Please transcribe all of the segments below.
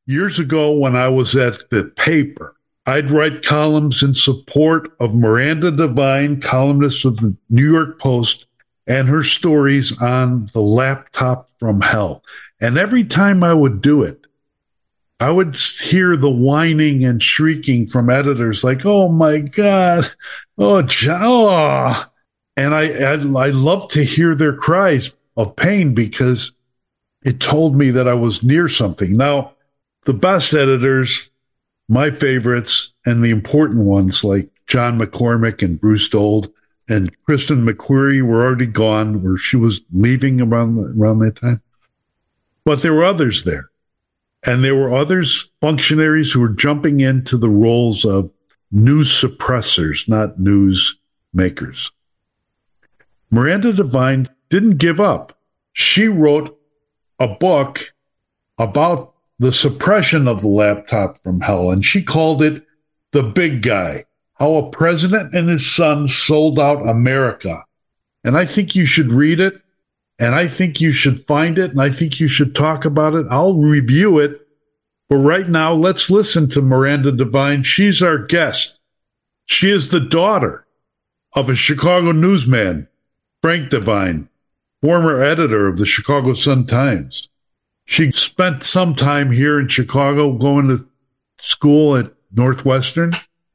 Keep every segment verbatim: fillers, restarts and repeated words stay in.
years ago when I was at the paper, I'd write columns in support of Miranda Devine, columnist of the New York Post, and her stories on the laptop from hell. And every time I would do it, I would hear the whining and shrieking from editors like, oh, my God, oh, oh. And I, I, I love to hear their cries of pain because it told me that I was near something. Now, the best editors, my favorites, and the important ones like John McCormick and Bruce Dold and Kristen McQuarrie were already gone, or she was leaving around, around that time. But there were others there. And there were others, functionaries, who were jumping into the roles of news suppressors, not news makers. Miranda Devine didn't give up. She wrote a book about the suppression of the laptop from hell, and she called it The Big Guy, How a President and His Son Sold Out America. And I think you should read it, and I think you should find it, and I think you should talk about it. I'll review it, but right now, let's listen to Miranda Devine. She's our guest. She is the daughter of a Chicago newsman, Frank Devine, former editor of the Chicago Sun-Times. She spent some time here in Chicago going to school at Northwestern,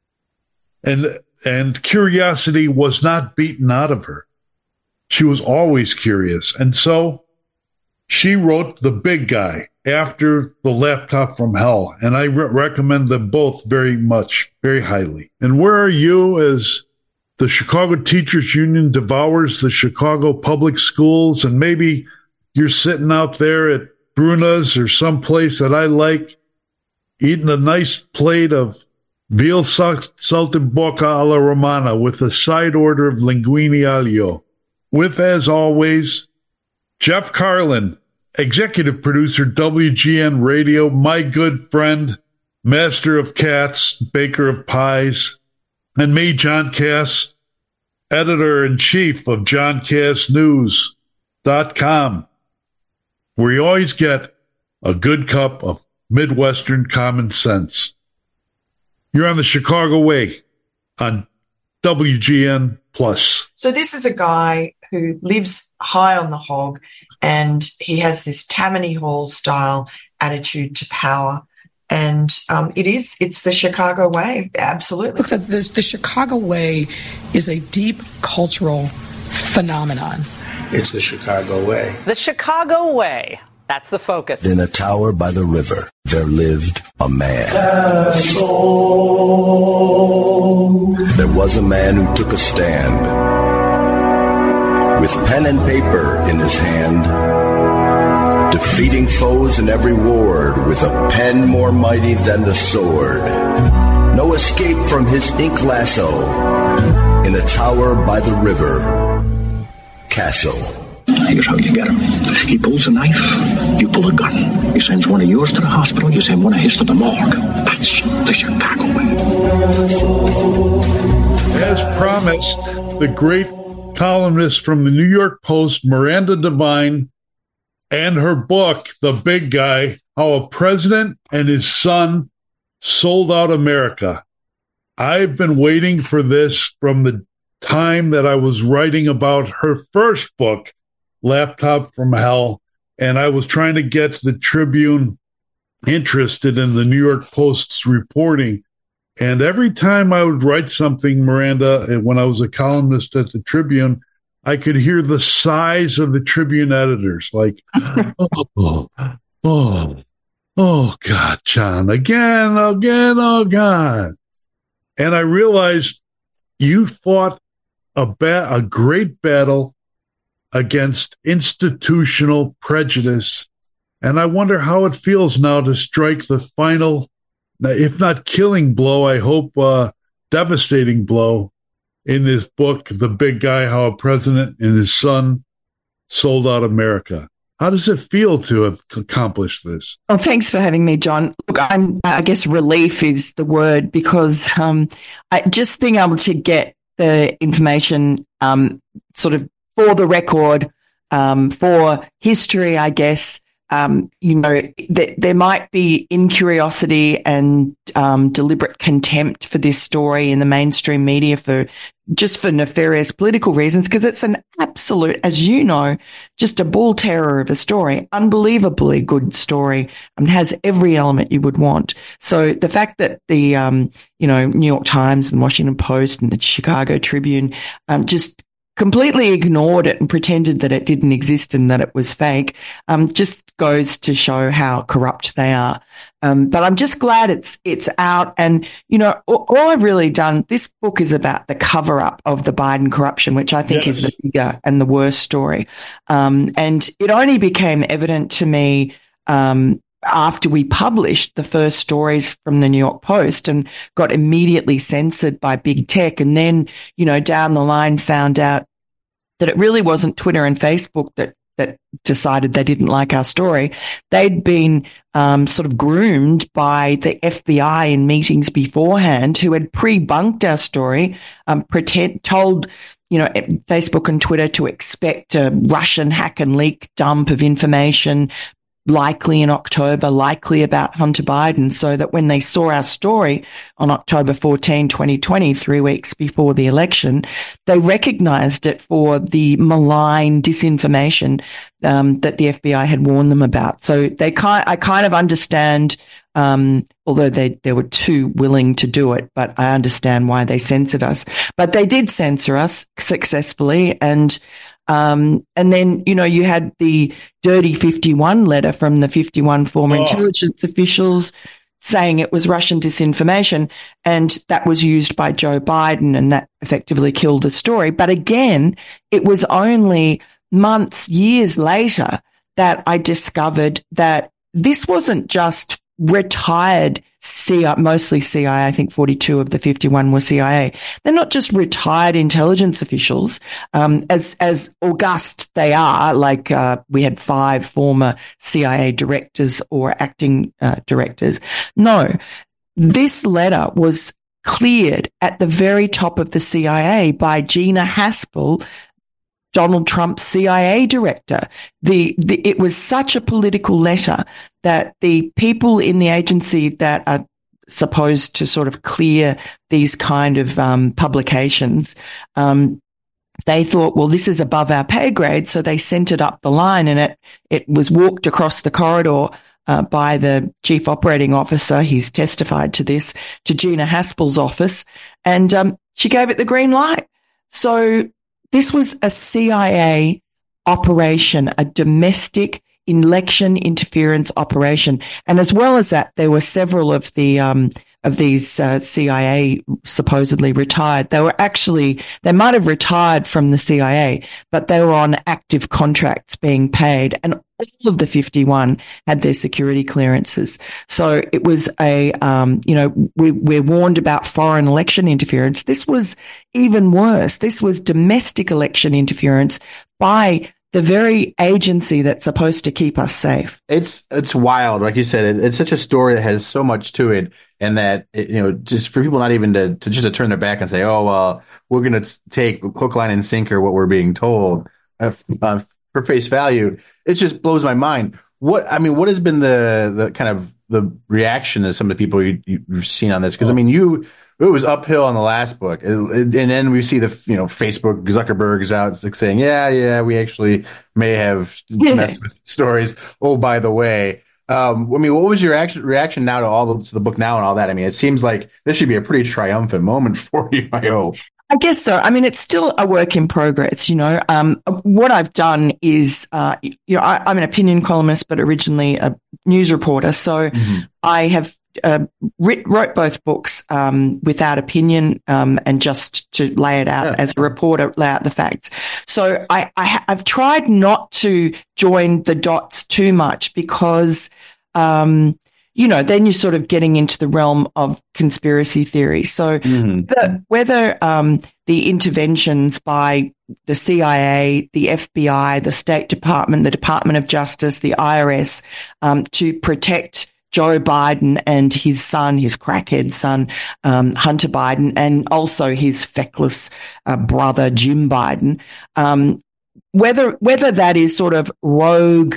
and and curiosity was not beaten out of her. She was always curious. And so she wrote The Big Guy after The Laptop from Hell, and I re- recommend them both very much, very highly. And where are you as the Chicago Teachers Union devours the Chicago public schools, and maybe you're sitting out there at Bruna's or someplace that I like, eating a nice plate of veal salted bocca alla romana with a side order of linguine aglio. With, as always, Jeff Carlin, executive producer, W G N Radio, my good friend, master of cats, baker of pies, and me, John Cass, editor-in-chief of john cass news dot com, where you always get a good cup of Midwestern common sense. You're on the Chicago Way on W G N Plus. So this is a guy who lives high on the hog, and he has this Tammany Hall style attitude to power. And um, it is, it's the Chicago way, absolutely. Look, the, the, the Chicago way is a deep cultural phenomenon. It's the Chicago way. The Chicago way. That's the focus. In a tower by the river, there lived a man. There was a man who took a stand. With pen and paper in his hand, defeating foes in every ward with a pen more mighty than the sword. No escape from his ink lasso in a tower by the river, Castle. Here's how you get him. He pulls a knife, you pull a gun. He sends one of yours to the hospital, you send one of his to the morgue. That's the Chicago way. As promised, the great columnist from the New York Post, Miranda Devine, and her book, The Big Guy, How a President and His Son Sold Out America. I've been waiting for this from the time that I was writing about her first book, Laptop from Hell, and I was trying to get the Tribune interested in the New York Post's reporting. And every time I would write something, Miranda, when I was a columnist at the Tribune, I could hear the sighs of the Tribune editors, like, oh, oh, oh, God, John, again, again, oh, God. And I realized you fought a, ba- a great battle against institutional prejudice. And I wonder how it feels now to strike the final, if not killing blow, I hope uh, devastating blow in this book, The Big Guy, How a President and His Son Sold Out America. How does it feel to have accomplished this? Oh, thanks for having me, John. Look, I'm, I guess relief is the word, because um, I, just being able to get the information um, sort of for the record, um, for history, I guess, um, you know, th- there might be incuriosity and um, deliberate contempt for this story in the mainstream media for just for nefarious political reasons, because it's an absolute, as you know, just a bull terror of a story, unbelievably good story, and has every element you would want. So the fact that the, um, you know, New York Times and Washington Post and the Chicago Tribune um, just completely ignored it and pretended that it didn't exist and that it was fake, um, just goes to show how corrupt they are. Um, but I'm just glad it's it's out. And, you know, all, all I've really done, this book is about the cover-up of the Biden corruption, which I think yes. is the bigger and the worst story. Um, and it only became evident to me um, after we published the first stories from the New York Post and got immediately censored by big tech. And then, you know, down the line found out that it really wasn't Twitter and Facebook that, that decided they didn't like our story. They'd been um, sort of groomed by the F B I in meetings beforehand, who had pre-bunked our story, um, pretend, told, you know, Facebook and Twitter to expect a Russian hack and leak dump of information, likely in October, likely about Hunter Biden, so that when they saw our story on October fourteenth, twenty twenty, three weeks before the election, they recognized it for the malign disinformation um, that the F B I had warned them about. So they kind, I kind of understand, um, although they, they were too willing to do it, but I understand why they censored us. But they did censor us successfully, and Um, and then, you know, you had the Dirty fifty-one letter from the fifty-one former oh. intelligence officials saying it was Russian disinformation, and that was used by Joe Biden, and that effectively killed the story. But again, it was only months, years later that I discovered that this wasn't just retired C I A, mostly C I A, I think forty-two of the fifty-one were C I A. They're not just retired intelligence officials, um, as, as august they are, like, uh, we had five former C I A directors or acting, uh, directors. No, this letter was cleared at the very top of the C I A by Gina Haspel, Donald Trump's C I A director. The, the it was such a political letter that the people in the agency that are supposed to sort of clear these kind of um, publications, um, they thought, well, this is above our pay grade, so they sent it up the line, and it it was walked across the corridor uh, by the chief operating officer. He's testified to this, to Gina Haspel's office, and um, she gave it the green light. So this was a C I A operation, a domestic election interference operation. And as well as that, there were several of the um, of these uh, C I A supposedly retired. They were actually, they might have retired from the C I A, but they were on active contracts being paid. And all of the fifty-one had their security clearances. So it was a, um, you know, we, we're warned about foreign election interference. This was even worse. This was domestic election interference by the very agency that's supposed to keep us safe. It's it's wild. Like you said, it, it's such a story that has so much to it, and that, it, you know, just for people not even to, to just to turn their back and say, oh, well, we're going to take hook, line, and sinker what we're being told uh, uh, for face value. It just blows my mind. What I mean, what has been the the kind of the reaction of some of the people you, you've seen on this? Because I mean, you. It was uphill on the last book. And then we see the, you know, Facebook, Zuckerberg is out like saying, yeah, yeah, we actually may have yeah. messed with stories. Oh, by the way. Um, I mean, what was your reaction, reaction now to all the, to the book now and all that? I mean, it seems like this should be a pretty triumphant moment for you, I hope. I guess so. I mean, it's still a work in progress, you know. Um, what I've done is, uh, you know, I, I'm an opinion columnist, but originally a news reporter. So mm-hmm. I have uh, writ, wrote both books um, without opinion um, and just to lay it out yeah. as a reporter, lay out the facts. So I, I, I've tried not to join the dots too much because, um, you know, then you're sort of getting into the realm of conspiracy theory. So mm-hmm. the, whether um, the interventions by the C I A, the F B I, the State Department, the Department of Justice, the I R S, um, to protect Joe Biden and his son, his crackhead son, um, Hunter Biden, and also his feckless uh, brother, Jim Biden, um, whether whether that is sort of rogue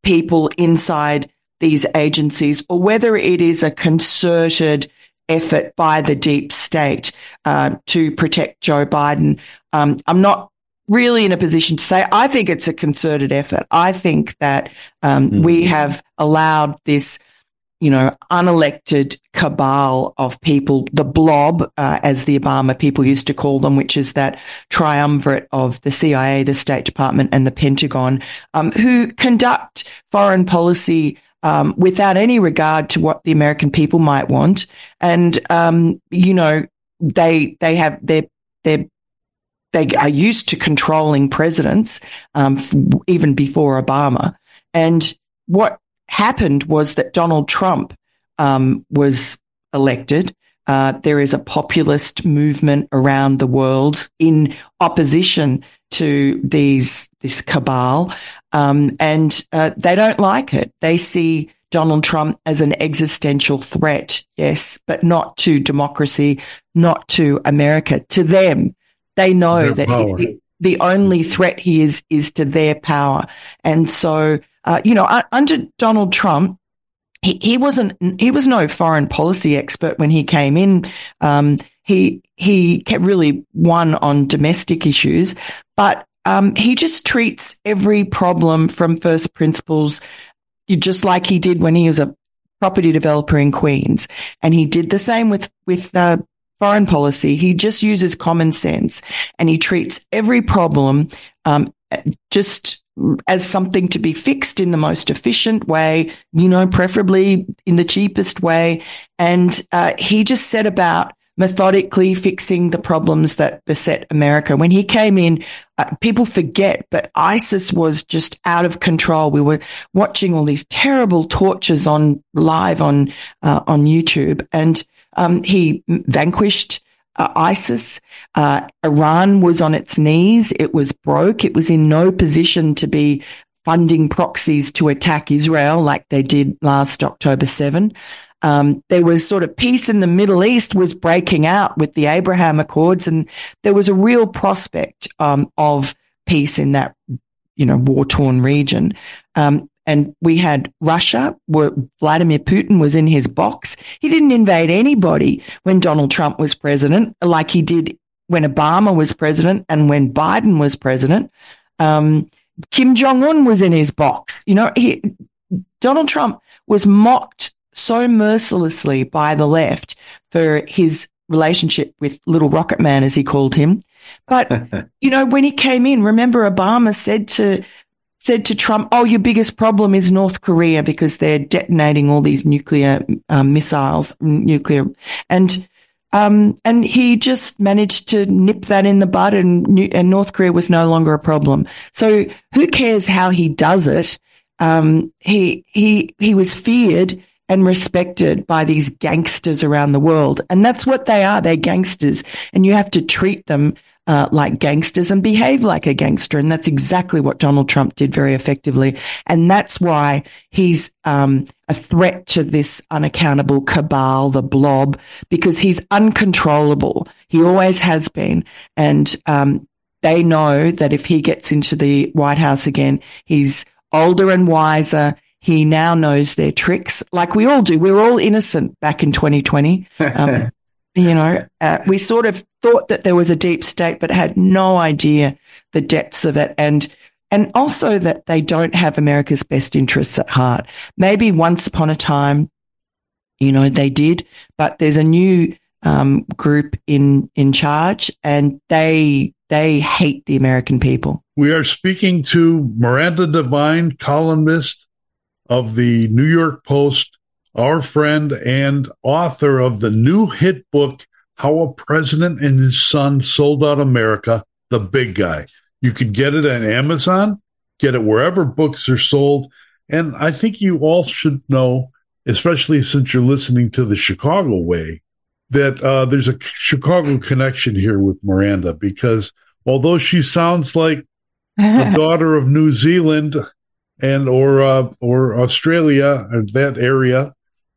people inside these agencies, or whether it is a concerted effort by the deep state uh, to protect Joe Biden. Um, I'm not really in a position to say. I think it's a concerted effort. I think that um, mm-hmm. we have allowed this, you know, unelected cabal of people, the blob, uh, as the Obama people used to call them, which is that triumvirate of the C I A, the State Department, and the Pentagon, um, who conduct foreign policy um, without any regard to what the American people might want. And, um, you know, they they have their their They are used to controlling presidents, um, f- even before Obama. And what happened was that Donald Trump um, was elected. Uh, there is a populist movement around the world in opposition to these this cabal, um, and uh, they don't like it. They see Donald Trump as an existential threat, yes, but not to democracy, not to America, to them. They know their that the, the only threat he is is to their power. And so, uh, you know, under Donald Trump, he, he wasn't, he was no foreign policy expert when he came in. Um, he, he really won on domestic issues, but um, he just treats every problem from first principles, just like he did when he was a property developer in Queens. And he did the same with, with, uh, foreign policy. He just uses common sense, and he treats every problem um, just as something to be fixed in the most efficient way, you know, preferably in the cheapest way. And uh, he just set about methodically fixing the problems that beset America. When he came in, uh, people forget, but ISIS was just out of control. We were watching all these terrible tortures on live on uh, on YouTube, and Um, he vanquished uh, ISIS. Uh, Iran was on its knees. It was broke. It was in no position to be funding proxies to attack Israel like they did last October seventh. Um, there was sort of peace in the Middle East was breaking out with the Abraham Accords, and there was a real prospect um, of peace in that, you know, war-torn region. Um, And we had Russia, where Vladimir Putin was in his box. He didn't invade anybody when Donald Trump was president, like he did when Obama was president and when Biden was president. Um, Kim Jong-un was in his box. You know, he, Donald Trump was mocked so mercilessly by the left for his relationship with Little Rocket Man, as he called him. But, you know, when he came in, remember Obama said to said to Trump, oh, your biggest problem is North Korea because they're detonating all these nuclear um, missiles, nuclear. And um, and he just managed to nip that in the bud, and, and North Korea was no longer a problem. So who cares how he does it? Um, he he he was feared and respected by these gangsters around the world. And that's what they are. They're gangsters. And you have to treat them Uh, like gangsters and behave like a gangster. And that's exactly what Donald Trump did very effectively. And that's why he's um, a threat to this unaccountable cabal, the blob, because he's uncontrollable. He always has been. And um, they know that if he gets into the White House again, he's older and wiser. He now knows their tricks, like we all do. We're all innocent back in twenty twenty. Um, You know, uh, we sort of thought that there was a deep state, but had no idea the depths of it. And, and also that they don't have America's best interests at heart. Maybe once upon a time, you know, they did, but there's a new um, group in, in charge, and they, they hate the American people. We are speaking to Miranda Devine, columnist of the New York Post, our friend and author of the new hit book, How a President and His Son Sold Out America, The Big Guy. You could get it on Amazon, get it wherever books are sold. And I think you all should know, especially since you're listening to the Chicago Way, that uh, there's a Chicago connection here with Miranda, because although she sounds like the daughter of New Zealand and or uh, or Australia, or that area,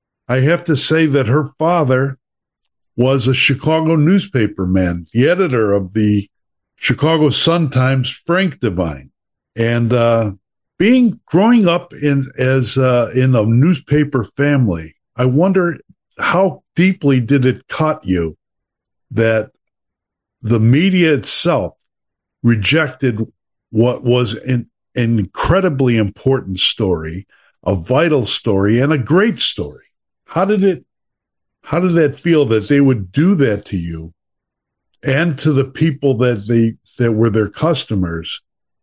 I have to say that her father was a Chicago newspaper man, the editor of the Chicago Sun-Times, Frank Devine. And uh, being growing up in as uh, in a newspaper family, I wonder how deeply did it cut you that the media itself rejected what was an, an incredibly important story, a vital story, and a great story. How did it, how did that feel that they would do that to you and to the people that they, that were their customers,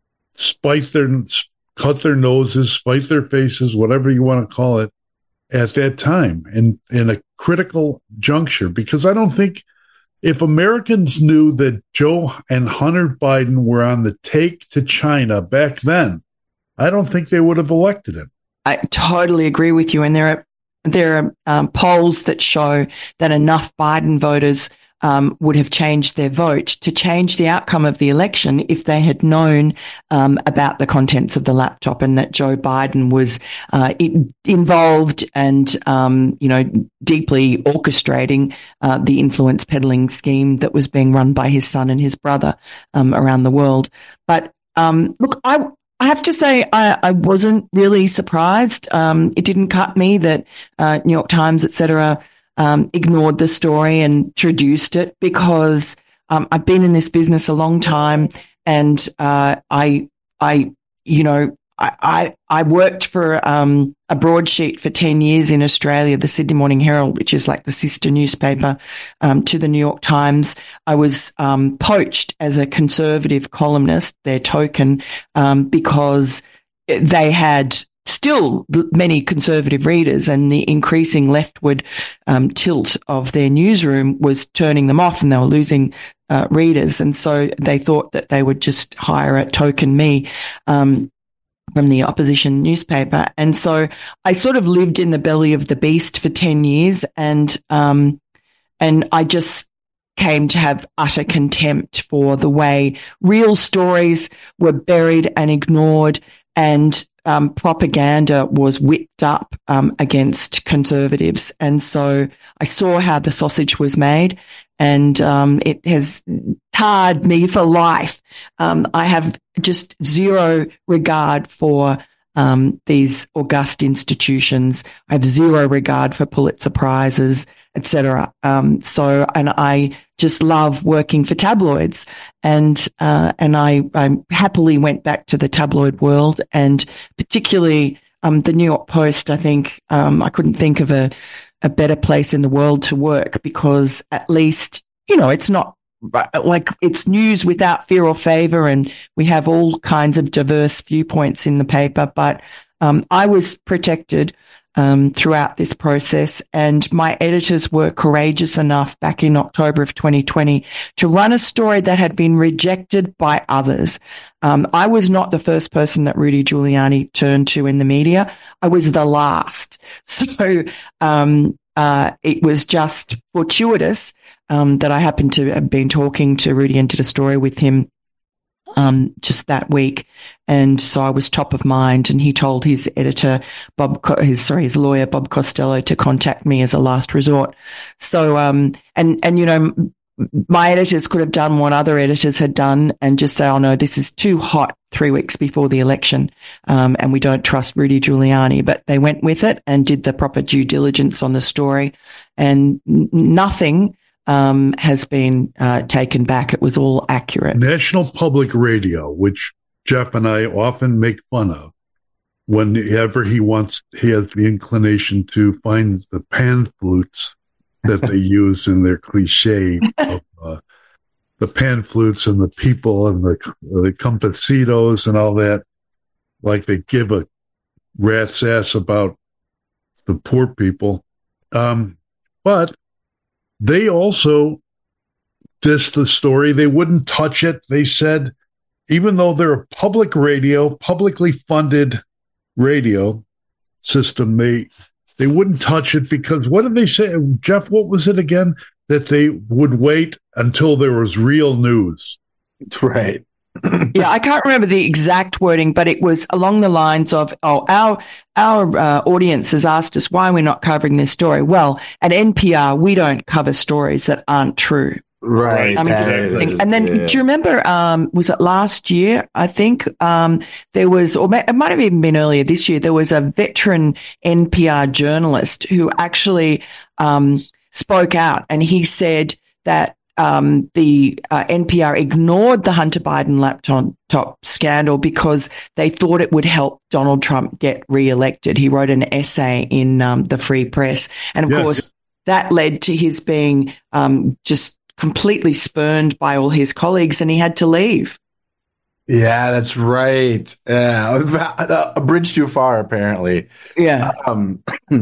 spite their, cut their noses, spite their faces, whatever you want to call it, at that time in, in a critical juncture? Because I don't think, if Americans knew that Joe and Hunter Biden were on the take to China back then, I don't think they would have elected him. I totally agree with you. And there are there are um, polls that show that enough Biden voters um, would have changed their vote to change the outcome of the election if they had known um, about the contents of the laptop and that Joe Biden was uh, in, involved and, um, you know, deeply orchestrating uh, the influence peddling scheme that was being run by his son and his brother um, around the world. But um, look, I. I have to say I, I wasn't really surprised. Um, it didn't cut me that uh, New York Times, et cetera, um, ignored the story and traduced it, because um, I've been in this business a long time, and uh, I, I, you know, I, I, I worked for um, a broadsheet for ten years in Australia, the Sydney Morning Herald, which is like the sister newspaper um, to the New York Times. I was um, poached as a conservative columnist, their token, um, because they had still many conservative readers, and the increasing leftward um, tilt of their newsroom was turning them off, and they were losing uh, readers. And so they thought that they would just hire a token me um, from the opposition newspaper. And so I sort of lived in the belly of the beast for ten years, and um, and I just came to have utter contempt for the way real stories were buried and ignored, and um, propaganda was whipped up um, against conservatives. And so I saw how the sausage was made, and um, it has tarred me for life. Um, I have just zero regard for um, these august institutions. I have zero regard for Pulitzer Prizes, et cetera. Um, so, and I just love working for tabloids, and uh, and I, I happily went back to the tabloid world, and particularly um, the New York Post. I think um, I couldn't think of a a better place in the world to work, because at least, you know, it's not like it's news without fear or favor, and we have all kinds of diverse viewpoints in the paper. But um, I was protected um, throughout this process, and my editors were courageous enough back in October of twenty twenty to run a story that had been rejected by others. Um, I was not the first person that Rudy Giuliani turned to in the media. I was the last. So um, uh, it was just fortuitous um, that I happened to have been talking to Rudy and did a story with him um, just that week. And so I was top of mind, and he told his editor, Bob, his, sorry, his lawyer, Bob Costello, to contact me as a last resort. So, um, and, and, you know, my editors could have done what other editors had done and just say, oh no, this is too hot three weeks before the election, um, and we don't trust Rudy Giuliani. But they went with it and did the proper due diligence on the story, and nothing um, has been uh, taken back. It was all accurate. National Public Radio, which Jeff and I often make fun of, whenever he wants, he has the inclination to find the pan flutes that they use in their cliche of uh, the pan flutes and the people and the, the compasitos and all that, like they give a rat's ass about the poor people. Um, but they also dissed the story. They wouldn't touch it. They said, even though they're a public radio, publicly funded radio system, they they wouldn't touch it because what did they say? Jeff, what was it again? That they would wait until there was real news. That's right. Yeah, I can't remember the exact wording, but it was along the lines of, oh, our our uh, audience has asked us why we're not covering this story. Well, at N P R, we don't cover stories that aren't true. Right. I mean, just Exactly. think- and then Yeah. do you remember, um, was it last year? I think, um, there was, or it might have even been earlier this year, there was a veteran N P R journalist who actually, um, spoke out, and he said that, um, the uh, N P R ignored the Hunter Biden laptop top scandal because they thought it would help Donald Trump get reelected. He wrote an essay in, um, the Free Press. And of Yes. course, that led to his being, um, just completely spurned by all his colleagues, and he had to leave. Yeah, that's right. Yeah, a bridge too far, apparently. Yeah. Um,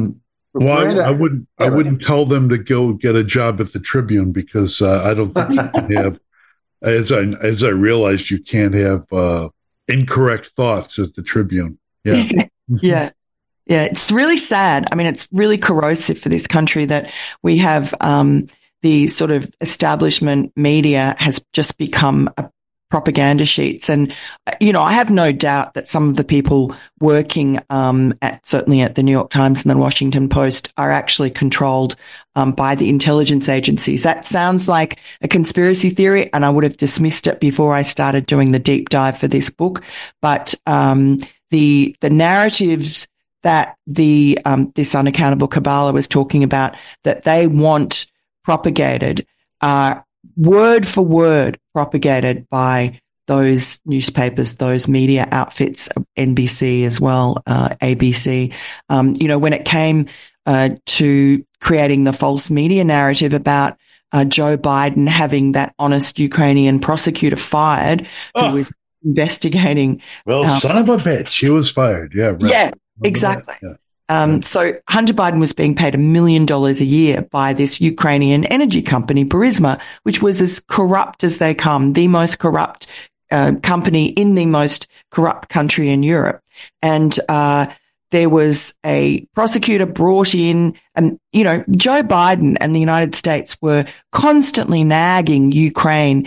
Well, I, Miranda- I wouldn't. I wouldn't tell them to go get a job at the Tribune because uh, I don't think you can have. As I as I realized, you can't have uh, incorrect thoughts at the Tribune. Yeah, Yeah. Yeah. It's really sad. I mean, it's really corrosive for this country that we have, um, the sort of establishment media has just become a propaganda sheets. And, you know, I have no doubt that some of the people working, um, at certainly at the New York Times and the Washington Post are actually controlled, um, by the intelligence agencies. That sounds like a conspiracy theory, and I would have dismissed it before I started doing the deep dive for this book. But, um, the, the narratives that the, um, this unaccountable Kabbalah was talking about, that they want propagated, are uh, word for word propagated by those newspapers, those media outfits, N B C as well, uh, A B C. Um, you know, when it came uh, to creating the false media narrative about uh, Joe Biden having that honest Ukrainian prosecutor fired Oh. who was investigating. well, um, son of a bitch, she was fired. Yeah, right. Yeah, exactly. Yeah. Um, so Hunter Biden was being paid a million dollars a year by this Ukrainian energy company, Burisma, which was as corrupt as they come, the most corrupt uh, company in the most corrupt country in Europe. And uh, there was a prosecutor brought in, and, you know, Joe Biden and the United States were constantly nagging Ukraine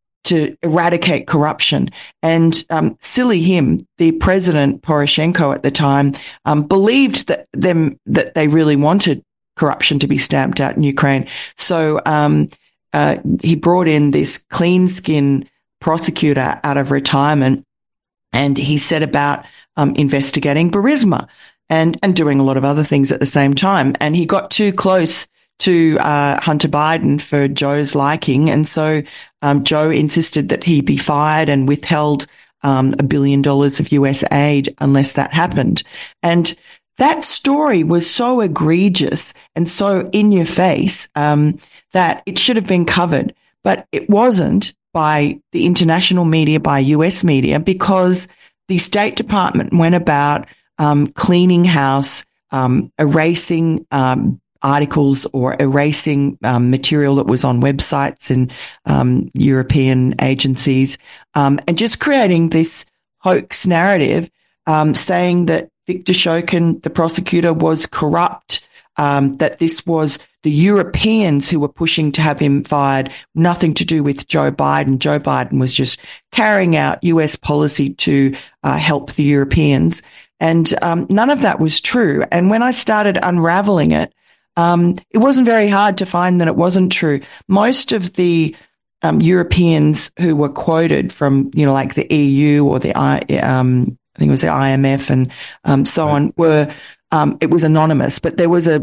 to eradicate corruption. And um, silly him, the president Poroshenko at the time um, believed that them that they really wanted corruption to be stamped out in Ukraine. So um, uh, he brought in this clean skin prosecutor out of retirement, and he set about um, investigating Burisma and and doing a lot of other things at the same time. And he got too close to uh, Hunter Biden for Joe's liking. And so um, Joe insisted that he be fired and withheld um, a billion dollars of U S aid unless that happened. And that story was so egregious and so in your face um, that it should have been covered. But it wasn't by the international media, by U S media, because the State Department went about um, cleaning house, um, erasing um articles or erasing um, material that was on websites and um, European agencies, um, and just creating this hoax narrative, um, saying that Viktor Shokin, the prosecutor, was corrupt, um, that this was the Europeans who were pushing to have him fired, nothing to do with Joe Biden. Joe Biden was just carrying out U S policy to uh, help the Europeans. And um, none of that was true. And when I started unraveling it, Um, it wasn't very hard to find that it wasn't true. Most of the um, Europeans who were quoted from, you know, like the E U or the I, um, I think it was the I M F and um, so on, were um, it was anonymous. But there was a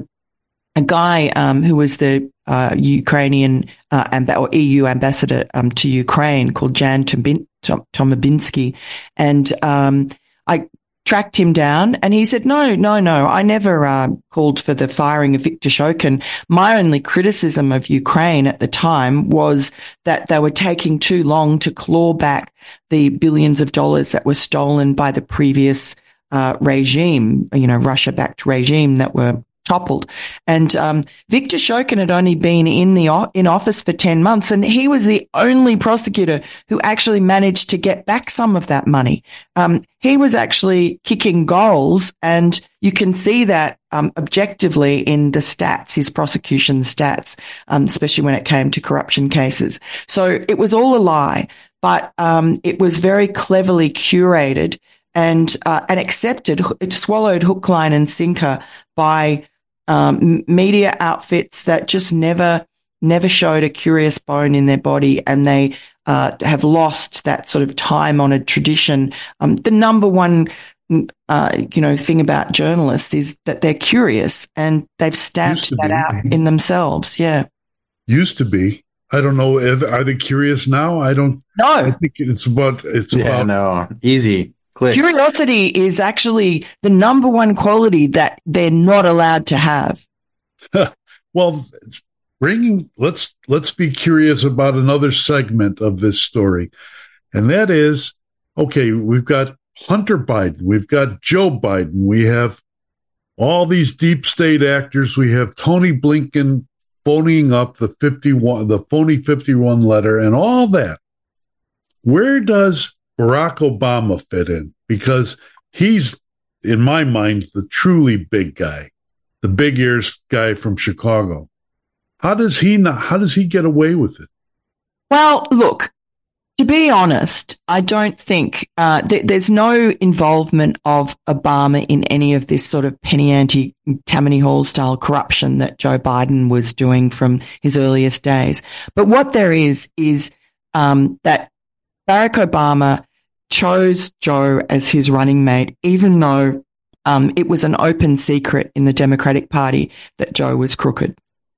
a guy um, who was the uh, Ukrainian uh, amb- or E U ambassador um, to Ukraine called Jan Tomabin- Tom- Tomabinsky, and um, I tracked him down, and he said, no, no, no, I never uh, called for the firing of Viktor Shokin. My only criticism of Ukraine at the time was that they were taking too long to claw back the billions of dollars that were stolen by the previous uh, regime, you know, Russia-backed regime that were toppled. And um, Viktor Shokin had only been in the in office for ten months, and he was the only prosecutor who actually managed to get back some of that money. Um, he was actually kicking goals, and you can see that um, objectively in the stats, his prosecution stats, um, especially when it came to corruption cases. So it was all a lie, but um, it was very cleverly curated and uh, and accepted. It swallowed hook, line, and sinker by Um, media outfits that just never never showed a curious bone in their body, and they uh, have lost that sort of time-honored tradition. Um, the number one, uh, you know, thing about journalists is that they're curious, and they've stamped that be. out in themselves. Yeah, used to be. I don't know. Are they curious now? I don't. No, I think it's about. It's yeah, about no, easy. Clicks. Curiosity is actually the number one quality that they're not allowed to have. Well, bringing let's let's be curious about another segment of this story, and that is, okay, we've got Hunter Biden, we've got Joe Biden, we have all these deep state actors, we have Tony Blinken phoning up the fifty-one, the phony fifty-one letter, and all that. Where does Barack Obama fit in? Because he's, in my mind, the truly big guy, the big ears guy from Chicago. How does he not, how does he get away with it? Well, look, to be honest, I don't think uh, th- there's no involvement of Obama in any of this sort of penny ante Tammany Hall style corruption that Joe Biden was doing from his earliest days. But what there is is um, that Barack Obama chose Joe as his running mate, even though um, it was an open secret in the Democratic Party that Joe was crooked.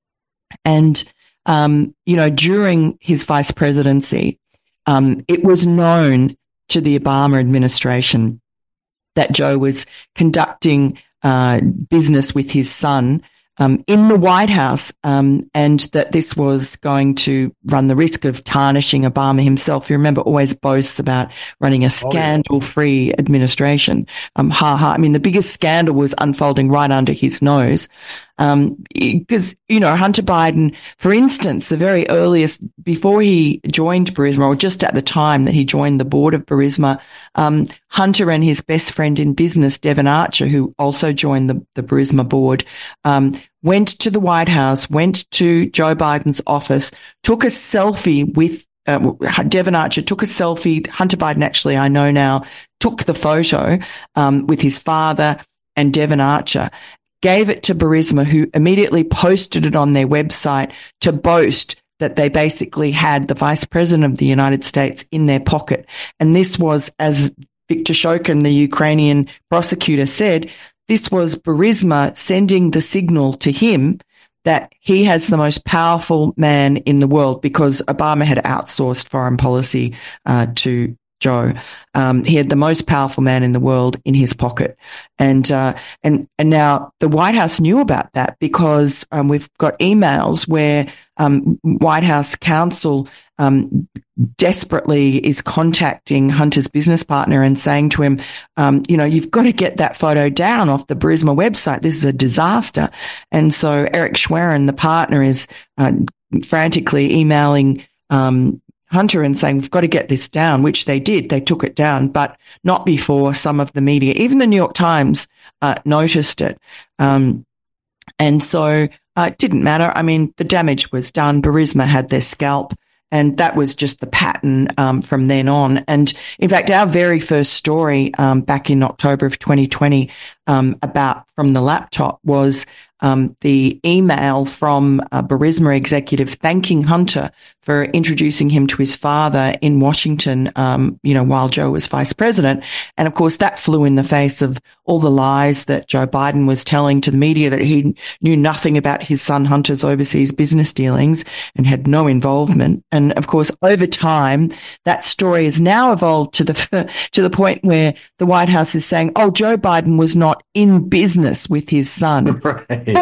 And, um, you know, during his vice presidency, um, it was known to the Obama administration that Joe was conducting uh, business with his son Um, in the White House, um, and that this was going to run the risk of tarnishing Obama himself. You remember, always boasts about running a scandal-free administration. Um, ha ha. I mean, the biggest scandal was unfolding right under his nose. Um, because, you know, Hunter Biden, for instance, the very earliest, before he joined Burisma, or just at the time that he joined the board of Burisma, um, Hunter and his best friend in business, Devon Archer, who also joined the, the Burisma board, um, went to the White House, went to Joe Biden's office, took a selfie with Uh, Devon Archer took a selfie. Hunter Biden, actually, I know now, took the photo um, with his father and Devon Archer, gave it to Burisma, who immediately posted it on their website to boast that they basically had the Vice President of the United States in their pocket. And this was, as Viktor Shokin, the Ukrainian prosecutor, said, this was Burisma sending the signal to him that he has the most powerful man in the world, because Obama had outsourced foreign policy uh, to Joe. Um, he had the most powerful man in the world in his pocket. And uh, and and now the White House knew about that, because um, we've got emails where um, White House counsel um, desperately is contacting Hunter's business partner and saying to him, um, you know, you've got to get that photo down off the Burisma website. This is a disaster. And so Eric Schwerin, the partner, is uh, frantically emailing um, Hunter and saying, we've got to get this down, which they did. They took it down, but not before some of the media, even the New York Times, uh, noticed it. Um, and so uh, it didn't matter. I mean, the damage was done. Burisma had their scalp. And that was just the pattern um, from then on. And in fact, our very first story um, back in October of twenty twenty um, about From the Laptop was um, the email from a Burisma executive thanking Hunter for introducing him to his father in Washington, um, you know, while Joe was vice president. And of course, that flew in the face of all the lies that Joe Biden was telling to the media, that he knew nothing about his son Hunter's overseas business dealings and had no involvement. And of course, over time, that story has now evolved to the to the point where the White House is saying, "Oh, Joe Biden was not in business with his son." Right. they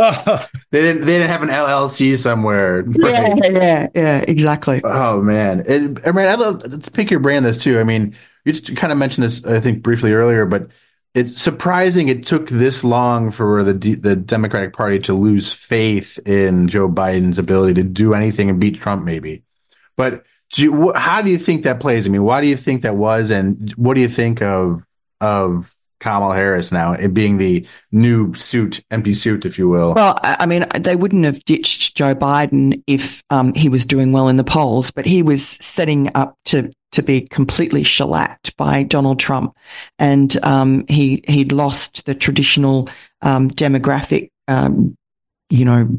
didn't. They didn't have an L L C somewhere. Right? Yeah, yeah, yeah, exactly. Oh man, it, I mean, I'd love to pick your brain on this too. I mean, you just kind of mentioned this, I think, briefly earlier, but it's surprising it took this long for the the Democratic Party to lose faith in Joe Biden's ability to do anything and beat Trump, maybe. But do you, how do you think that plays? I mean, why do you think that was, and what do you think of of Kamala Harris now, it being the new suit, empty suit, if you will? Well, I mean, they wouldn't have ditched Joe Biden if um, he was doing well in the polls, but he was setting up to to be completely shellacked by Donald Trump, and um, he he'd lost the traditional um, demographic, um, you know,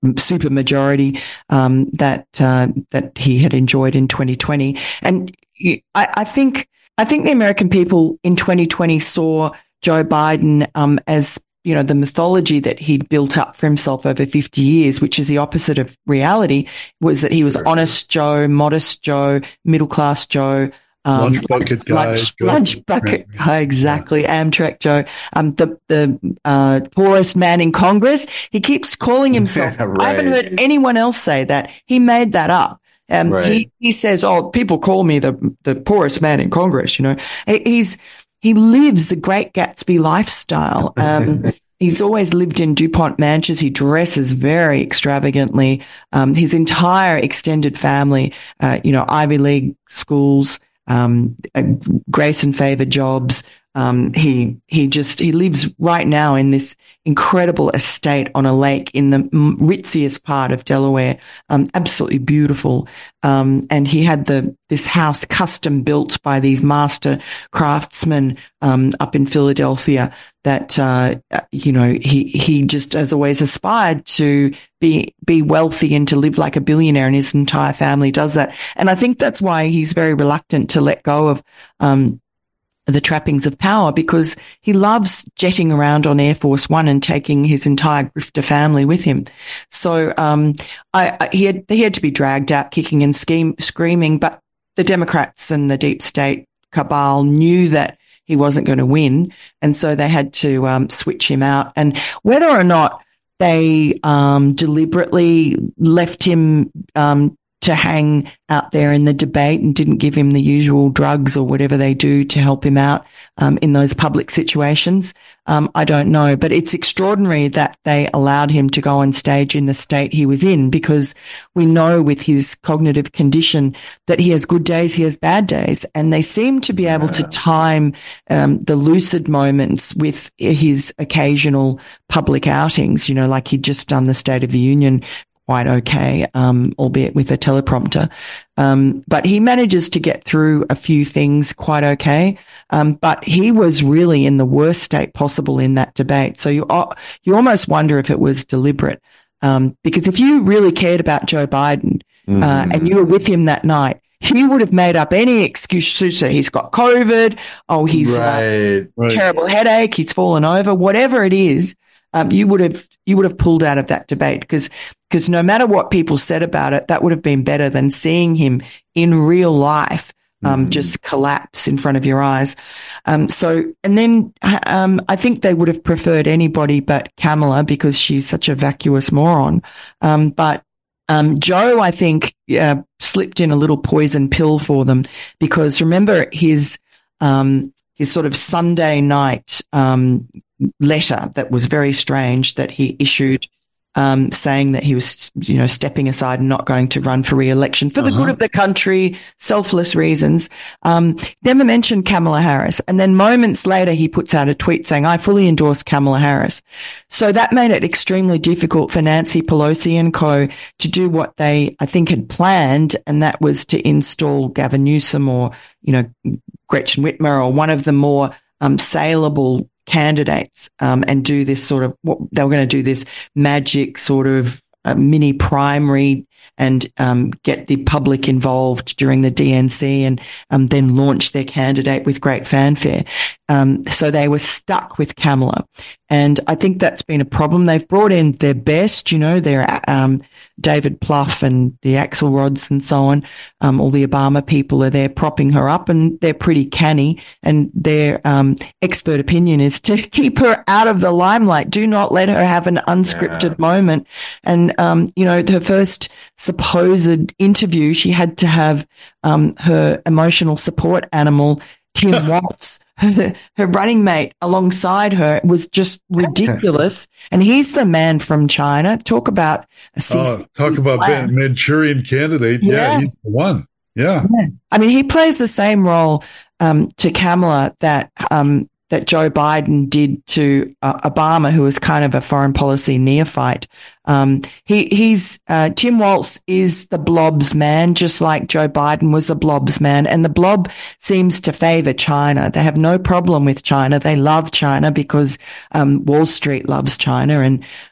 super majority um, that uh, that he had enjoyed in twenty twenty. And I, I think I think the American people in twenty twenty saw Joe Biden um, as, you know, the mythology that he'd built up for himself over fifty years, which is the opposite of reality, was that he was sure. honest Joe, modest Joe, middle-class Joe, um, lunch bucket guy, lunch, lunch bucket guy, exactly, yeah. Amtrak Joe, um, the the uh, poorest man in Congress. He keeps calling himself. right. I haven't heard anyone else say that. He made that up. Um, right. He he says, "Oh, people call me the the poorest man in Congress." You know, he, he's he lives the Great Gatsby lifestyle. Um, he's always lived in DuPont mansions. He dresses very extravagantly. Um, his entire extended family, uh, you know, Ivy League schools, um, grace and favor jobs. Um, he, he just, he lives right now in this incredible estate on a lake in the ritziest part of Delaware. Um, absolutely beautiful. Um, and he had the, this house custom built by these master craftsmen, um, up in Philadelphia that, uh, you know, he, he just has always aspired to be, be wealthy and to live like a billionaire, and his entire family does that. And I think that's why he's very reluctant to let go of, um, the trappings of power, because he loves jetting around on Air Force One and taking his entire grifter family with him. So um, I, I, he had he had to be dragged out kicking and scheme, screaming, but the Democrats and the deep state cabal knew that he wasn't going to win, and so they had to um, switch him out. And whether or not they um, deliberately left him um, to hang out there in the debate and didn't give him the usual drugs or whatever they do to help him out um, in those public situations, Um, I don't know. But it's extraordinary that they allowed him to go on stage in the state he was in, because we know with his cognitive condition that he has good days, he has bad days. And they seem to be able to time um, the lucid moments with his occasional public outings, you know, like he'd just done the State of the Union quite okay, um, albeit with a teleprompter. Um, but he manages to get through a few things quite okay. Um, but he was really in the worst state possible in that debate. So you, you almost wonder if it was deliberate. Um, because if you really cared about Joe Biden, mm-hmm. uh, and you were with him that night, he would have made up any excuse. So he's got COVID. Oh, he's right, uh, right. terrible headache. He's fallen over, whatever it is. Um, you would have, you would have pulled out of that debate, because, because no matter what people said about it, that would have been better than seeing him in real life, um, mm. just collapse in front of your eyes. Um, so, and then, um, I think they would have preferred anybody but Kamala, because she's such a vacuous moron. Um, but, um, Joe, I think, uh, slipped in a little poison pill for them, because remember his, um, his sort of Sunday night, um, letter that was very strange that he issued, um, saying that he was, you know, stepping aside and not going to run for re-election for uh-huh. the good of the country, selfless reasons. Um, never mentioned Kamala Harris. And then moments later, he puts out a tweet saying, I fully endorse Kamala Harris. So that made it extremely difficult for Nancy Pelosi and co to do what they, I think, had planned. And that was to install Gavin Newsom or, you know, Gretchen Whitmer or one of the more, um, saleable candidates, um, and do this sort of, what they were going to do this magic sort of uh, mini primary and um, get the public involved during the D N C and um, then launch their candidate with great fanfare. Um, so they were stuck with Kamala. And I think that's been a problem. They've brought in their best, you know, their um, David Plouffe and the Axelrods and so on. Um, all the Obama people are there propping her up, and they're pretty canny. And their um, expert opinion is to keep her out of the limelight. Do not let her have an unscripted yeah. moment. And, um, you know, her first supposed interview, she had to have um, her emotional support animal, Tim Waltz, her, her running mate alongside her. It was just ridiculous. And he's the man from China. Talk about a C C P oh, talk about plan. Manchurian candidate. Yeah, yeah, he's the one. Yeah. yeah. I mean, he plays the same role um, to Kamala that um, that Joe Biden did to uh, Obama, who was kind of a foreign policy neophyte. Um, he, he's, uh, Tim Waltz is the blob's man, just like Joe Biden was the blob's man. And the blob seems to favor China. They have no problem with China. They love China because, um, Wall Street loves China. And,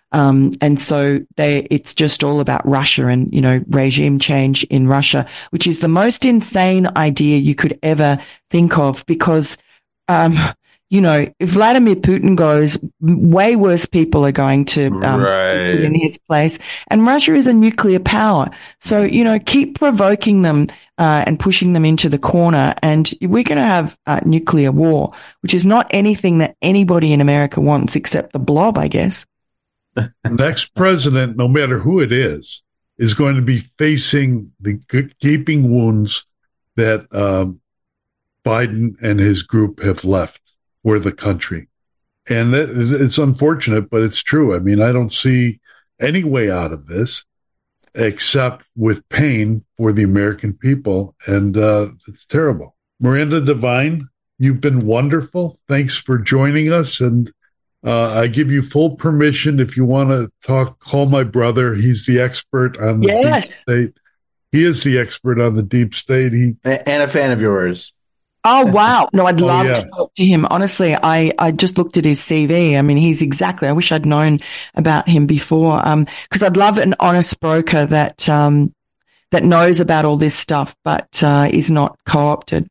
Um, and so they, it's just all about Russia and, you know, regime change in Russia, which is the most insane idea you could ever think of because, um, you know, if Vladimir Putin goes, way worse people are going to um, Right. be in his place. And Russia is a nuclear power. So, you know, keep provoking them uh, and pushing them into the corner. And we're going to have uh, nuclear war, which is not anything that anybody in America wants except the blob, I guess. The next president, no matter who it is, is going to be facing the gaping wounds that um, Biden and his group have left for the country. And that, it's unfortunate, but it's true. I mean, I don't see any way out of this except with pain for the American people. And uh, it's terrible. Miranda Devine, you've been wonderful. Thanks for joining us. And uh, I give you full permission if you want to talk, call my brother. He's the expert on the Yes. deep state. He is the expert on the deep state. He And a fan of yours. Oh, wow. No, I'd Oh, love yeah. to talk to him. Honestly, I, I just looked at his C V. I mean, he's exactly, I wish I'd known about him before. Um, cause I'd love an honest broker that, um, that knows about all this stuff, but, uh, is not co-opted.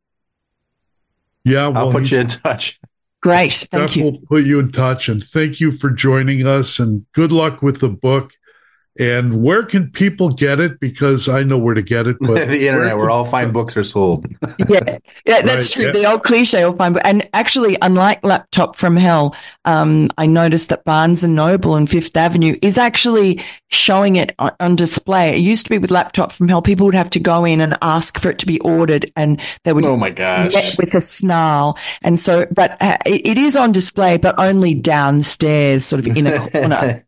Yeah, well, I'll put he- you in touch. Great. Thank Jeff you. will put you in touch, and thank you for joining us, and good luck with the book. And where can people get it? Because I know where to get it. But The internet, where all fine books are sold. Yeah, yeah, that's Right, true. yeah. The old cliche will find, and actually, unlike Laptop from Hell, um, I noticed that Barnes and Noble and Fifth Avenue is actually showing it on, on display. It used to be with Laptop from Hell, people would have to go in and ask for it to be ordered, and they would Oh my gosh. met with a snarl. And so, but uh, it, it is on display, but only downstairs, sort of in a corner.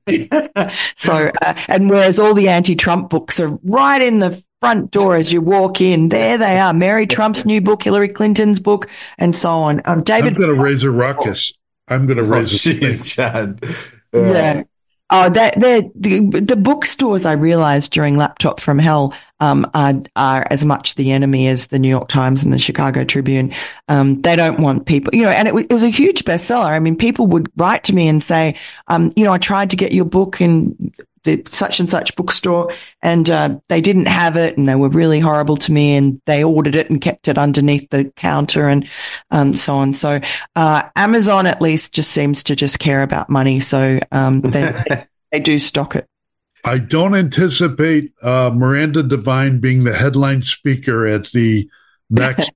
So, uh, and whereas all the anti-Trump books are right in the front door as you walk in, there they are. Mary Trump's new book, Hillary Clinton's book, and so on. Um, I'm David, going to raise a ruckus. I'm going to Oh, raise a jeez, John. Uh, yeah. Oh, that the, the bookstores, I realized during Laptop from Hell, um, are, are as much the enemy as the New York Times and the Chicago Tribune. Um, they don't want people, you know, and it, w- it was a huge bestseller. I mean, people would write to me and say, um, you know, I tried to get your book in the such and such bookstore, and uh, they didn't have it, and they were really horrible to me, and they ordered it and kept it underneath the counter, and um, so on. So uh, Amazon at least just seems to just care about money, so um, they, they do stock it. I don't anticipate uh, Miranda Devine being the headline speaker at the next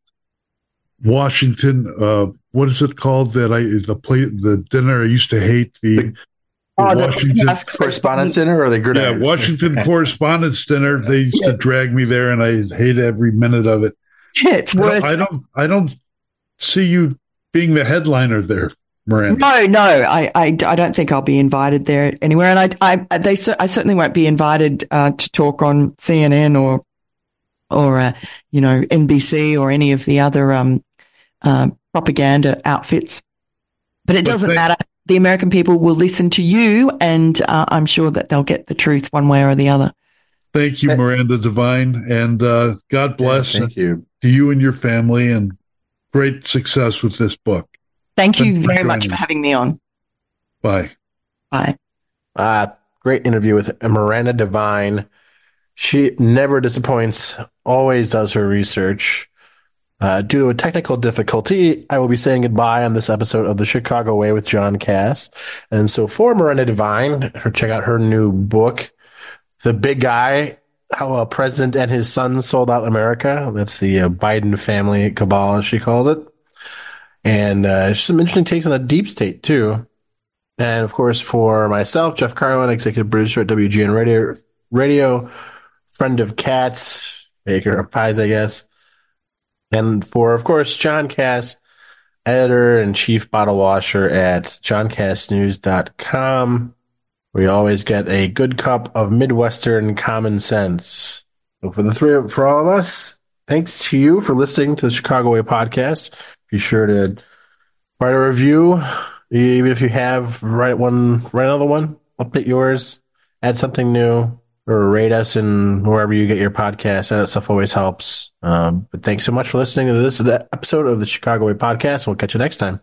Washington. Uh, what is it called? That I the play the dinner I used to hate the. the Oh, the Washington, White House Correspondence Center or the yeah, Gridiron? Washington Correspondence Dinner. They used to drag me there, and I hate every minute of it. It's I worse. don't, I don't, I don't see you being the headliner there, Miranda. No, no, I, I, I don't think I'll be invited there anywhere, and I, I, they, I certainly won't be invited uh, to talk on C N N or, or, uh, you know, N B C or any of the other um, uh, propaganda outfits. But it But doesn't they- matter. The American people will listen to you, and uh, I'm sure that they'll get the truth one way or the other. Thank you, Miranda Devine, and uh, God bless Thank you. to you and your family, and great success with this book. Thank you Thanks for very much joining for me. having me on. Bye. Bye. Uh, great interview with Miranda Devine. She never disappoints, always does her research. Uh, due to a technical difficulty, I will be saying goodbye on this episode of The Chicago Way with John Cass. And so for Miranda Devine, her, check out her new book, The Big Guy, How a President and His Son Sold Out America. That's the uh, Biden family cabal, as she calls it. And uh, some interesting takes on the deep state, too. And, of course, for myself, Jeff Carlin, executive producer at W G N Radio, radio friend of cats, baker of pies, I guess. And for, of course, John Cass, editor and chief bottle washer at john cass news dot com, where you always get a good cup of Midwestern common sense. So for the three, for all of us, thanks to you for listening to the Chicago Way podcast. Be sure to write a review, even if you have, write one, write another one, update yours, add something new, or rate us in wherever you get your podcasts. That stuff always helps. Um, but thanks so much for listening to this episode of the Chicago Way podcast. We'll catch you next time.